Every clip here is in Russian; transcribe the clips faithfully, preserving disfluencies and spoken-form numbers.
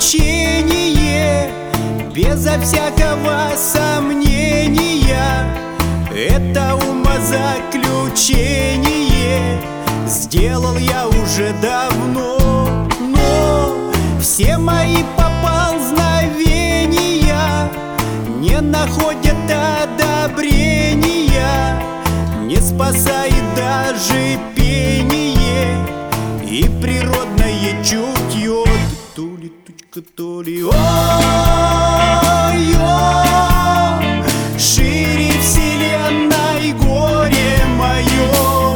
приключение, безо всякого сомнения. Это умозаключение сделал я уже давно, но все мои поползновения не находят одобрения, не спасает даже пение и природное чутье. То ли тучка, то ли ой-ой, шире вселенной горе мое.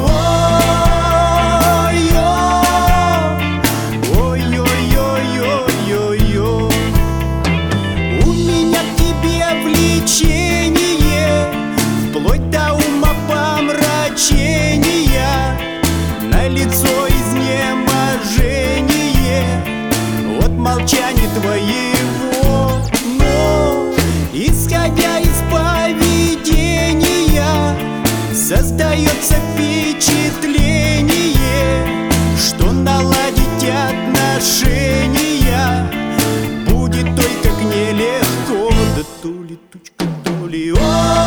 Ой-ой-ой-ой-ой-ой-ой, у меня к тебе влечение, вплоть до умопомрачения, на лицо изнеможение от молчания твоего. Но, исходя из поведения, создается впечатление, что наладить отношения будет ой как нелегко. Да то ли тучка, то ли ой.